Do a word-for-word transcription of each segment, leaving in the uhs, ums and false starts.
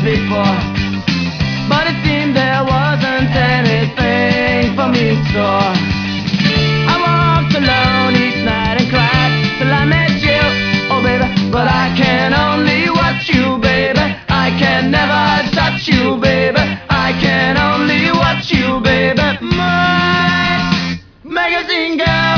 before, but it seemed there wasn't anything for me in store. I walked alone each night and cried till I met you, oh baby. But I can only watch you, baby. I can never touch you, baby. I can only watch you, baby. My magazine girl.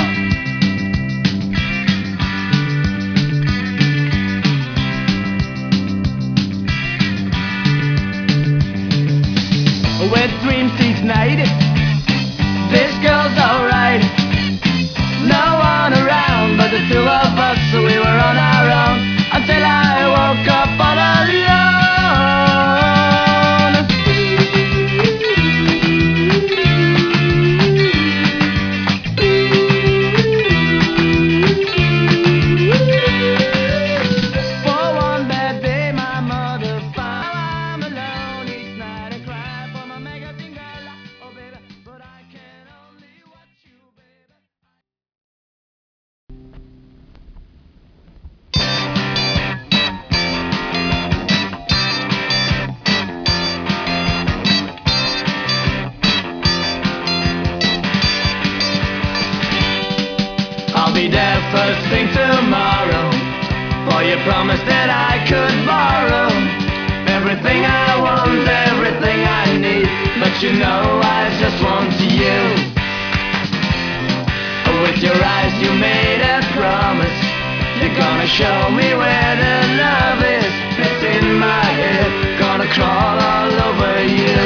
Wet dreams each night. This girl's alright. No one around but the two of us, so we were on our own until I woke up all alone. For one bad day my mother found I'm alone each night and cry for my magazine girl. Oh baby, but I can only watch you, baby. I'll be there first thing tomorrow, for you promised that I could borrow everything I want, everything I need. But you know I just want you. With your eyes you made a promise. You're gonna show me where the love is. It's in my head, gonna crawl all over you.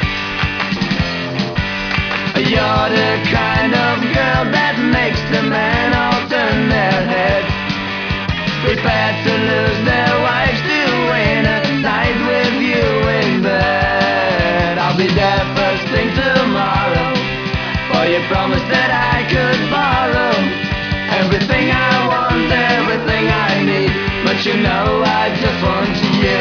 You're the kind of girl that makes the men all turn their heads, prepared to lose their wives to win a night with you in bed. I'll be there first thing tomorrow, for you promised that I could borrow everything I want, everything I need. But you know I just want you.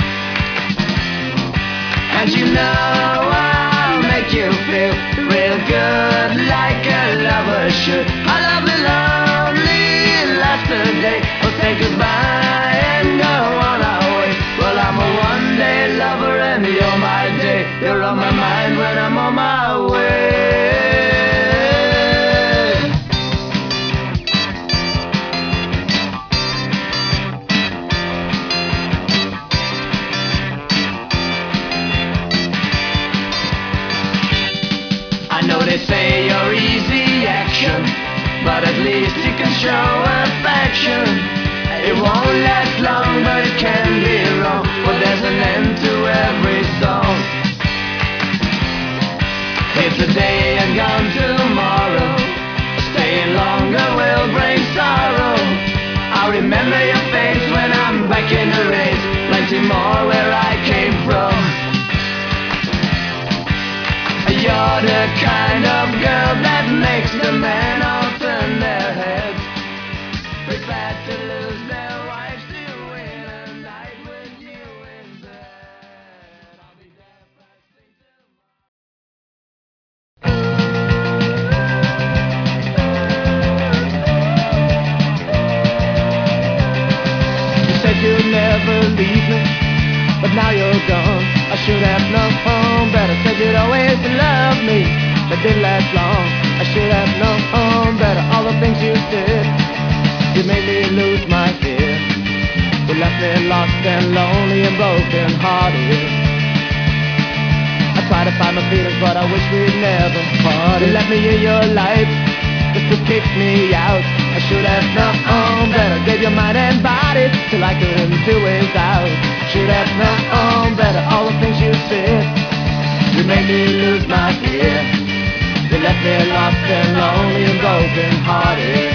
And you know I'll make you feel real good, like a lover should. Our lovely, lonely last a day, we'll say goodbye and go on our way. Well, I'm a one-day lover and you're my day. You're on my mind when I'm on my way. I know they say you're easy action, but at least you can show affection. It won't last long, but it can be wrong. Well, there's an end to every song. Here today and gone tomorrow. Staying longer will bring sorrow. I remember your face when I'm back in the race. Plenty more where I came from. You're the kind of girl that makes the men all turn their heads, prepared to lose their wives to win a night with you in bed. I'll be there first thing tomorrow. You said you'd never leave me, but now you're gone. I should have known better. Said you'd always love me, that didn't last long. I should have known better. All the things you did, you made me lose my head. You left me lost and lonely and broken hearted. I tried to find my feelings, but I wish we'd never parted. You let me in your life just to kick me out. I should have known better. Gave you mind and body till I couldn't do without. Should have known better. All the things you said, you made me lose my head. You left me lost and lonely and broken hearted.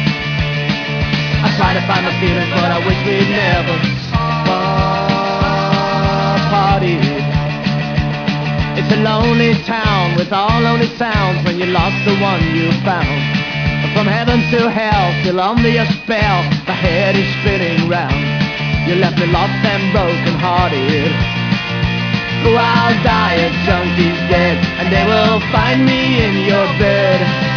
I tried to find my feelings, but I wish we'd never parted. It's a lonely town with all lonely sounds when you lost the one you found. From heaven to hell, still under your spell, my head is spinning round. You left me lost and broken hearted. Oh, I'll die a junkie's dead, and they will find me in your bed.